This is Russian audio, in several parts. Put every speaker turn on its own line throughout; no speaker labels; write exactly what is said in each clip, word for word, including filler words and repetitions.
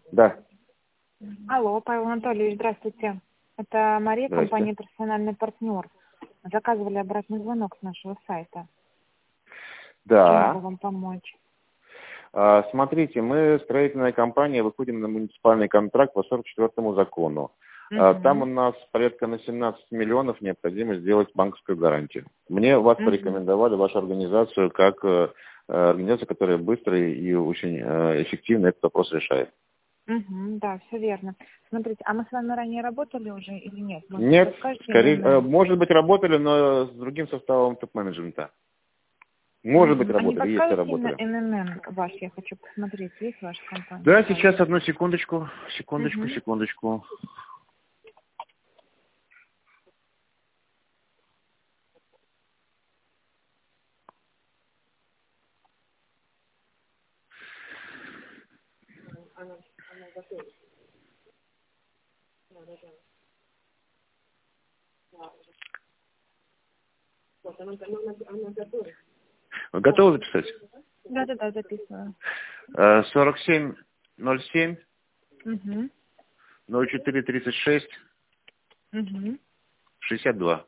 Да.
Алло, Павел Анатольевич, здравствуйте. Это Мария, компания «Персональный партнер». Заказывали обратный звонок с нашего сайта.
Да.
Чем могу вам помочь?
А, смотрите, мы, строительная компания, выходим на муниципальный контракт по сорок четвёртому закону.
Угу.
А, там у нас порядка на семнадцать миллионов необходимо сделать банковскую гарантию. Мне вас
Угу.
порекомендовали, вашу организацию, как э, организация, которая быстро и очень э, эффективно этот вопрос решает.
Угу, да, все верно. Смотрите, а мы с вами ранее работали уже или нет? Может,
Нет,
расскажете
скорее,
именно?
э, может быть, работали, но с другим составом топ-менеджмента. Может быть,
Угу. А не
работали, если
подскажете именно
работали.
эн эн эн ваш? Я хочу посмотреть, есть ваша компания?
Да, сейчас одну секундочку, секундочку,
Угу.
секундочку. Вы готовы записать?
Да, да, да, записываю.
Э, сорок семь ноль семь
Угу.
ноль четыре тридцать шесть
Угу.
шестьдесят два.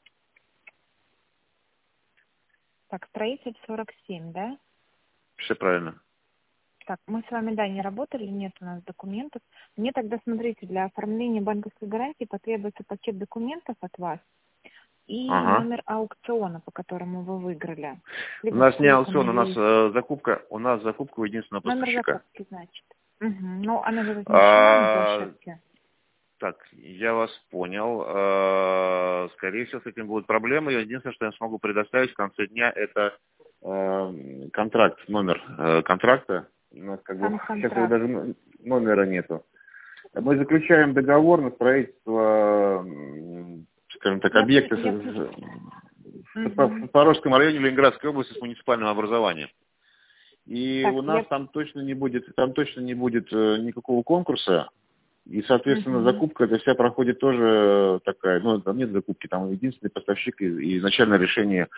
Так, строитель сорок семь, да?
Все правильно.
Так, мы с вами, да, не работали, нет у нас документов. Мне тогда, смотрите, для оформления банковской гарантии потребуется пакет документов от вас и
Ага.
номер аукциона, по которому вы выиграли.
У
Либо
нас не
вписанный
аукцион, у нас
лист.
э, закупка, у нас закупка у единственного
Номер
поставщика.
закупки, значит. Угу. Ну, она же размещена на
А,
площадке.
так, я вас понял. Э, скорее всего, с этим будут проблемы. Единственное, что я смогу предоставить в конце дня, это э, контракт, номер э, контракта. У нас как бы
Сам
сейчас его
контракт.
даже н- номера нету. Мы заключаем договор на строительство, м, скажем так,
Я,
объекта
я...
с- с- в
Угу.
Запорожском районе Ленинградской области с муниципальным образованием. И
Так,
у нас
я...
там точно не будет, там точно не будет э, никакого конкурса. И, соответственно,
Угу.
закупка эта вся проходит тоже такая, ну, там нет закупки, там единственный поставщик и, и изначальное решение,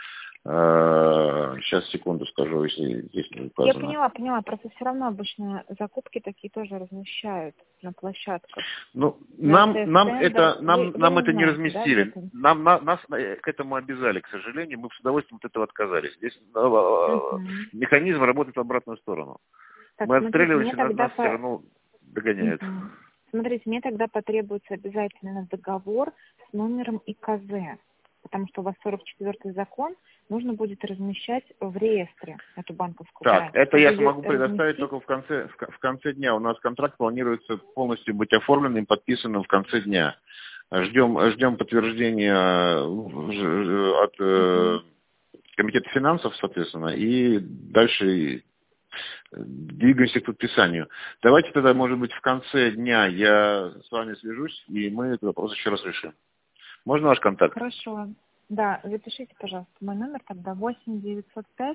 э, сейчас, секунду скажу, если здесь не
Я
указано.
поняла, поняла. Просто все равно обычно закупки такие тоже размещают на площадках.
Ну,
На
нам, нам
тест-тендер.
это,
Вы,
нам,
вы
нам
не
это не
знаете, да,
разместили.
где-то?
Нам, на- нас э, к этому обязали, к сожалению. Мы с удовольствием от этого отказались. Здесь э, э,
Угу.
механизм работает в обратную сторону.
Так,
Мы
смотрите,
отстреливаемся,
мне
нас,
тогда
нас все
по...
равно догоняют.
Мгм. Смотрите, мне тогда потребуется обязательно договор с номером и ка зэ, потому что у вас сорок четвёртый закон, нужно будет размещать в реестре эту банковскую
Так,
гарантию.
это
Чтобы
я
ее
смогу предоставить
разместить,
только в конце, в, ко- в конце дня. У нас контракт планируется полностью быть оформленным, подписанным в конце дня. Ждем, ждем подтверждения э, ж- от э,
угу.
комитета финансов, соответственно, и дальше двигаемся к подписанию. Давайте тогда, может быть, в конце дня я с вами свяжусь, и мы этот вопрос еще раз решим. Можно ваш контакт?
Хорошо. Да, запишите, пожалуйста, мой номер тогда восемь девятьсот пять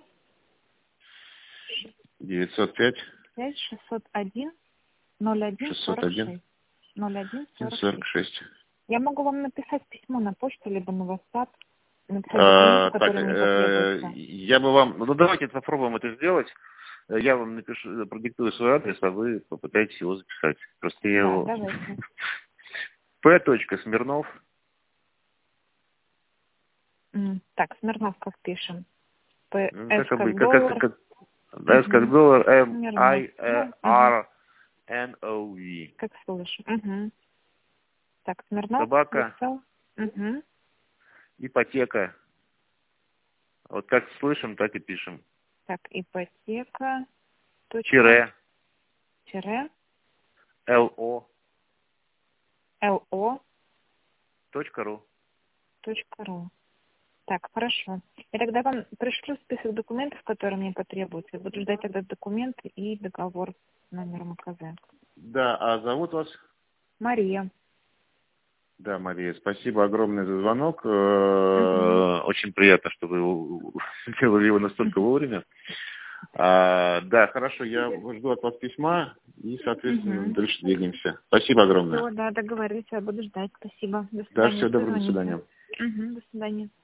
девятьсот пять
пять шестьсот один ноль один
шестьсот
сорок
один
шесть. ноль один сорок
сорок
шесть.
шесть.
Я могу вам написать письмо на почту, либо на WhatsApp, написать документы,
А, так,
которые мне
э,
потребуются.
я бы вам... Ну, давайте попробуем это сделать. Я вам напишу, продиктую свой адрес, а вы попытаетесь его записать. Просто я
Да,
его...
давайте.
П. Смирнов.
М, Так, Смирнов как пишем? П,
Ну,
С
как
как
обычно, как, как,
доллар.
как, да, С как
Угу.
доллар, М,
Смирнов.
I,
Ну, угу.
R, N, O, V.
Как слышим. Угу. Так, Смирнов
Собака,
написал. Угу.
ипотека. Вот как слышим, так и пишем.
Так, ипотека. Точка.
Тире,
Тире.
ЛО,
ЛО.
точка ру.
Точка ру. Так, хорошо. Я тогда вам пришлю список документов, которые мне потребуются. Я буду ждать тогда документы и договор с номером ка зэ.
Да, а зовут вас?
Мария.
Да, Мария, спасибо огромное за звонок.
Угу.
Э, Очень приятно, что вы у- сделали его настолько вовремя. А, да, хорошо, я жду от вас письма и, соответственно,
Угу.
дальше двигаемся. Спасибо огромное.
Все, да, договорились, я буду ждать. Спасибо. До
Да,
свидания.
всего доброго, до
Позвоните.
свидания.
Угу, до свидания.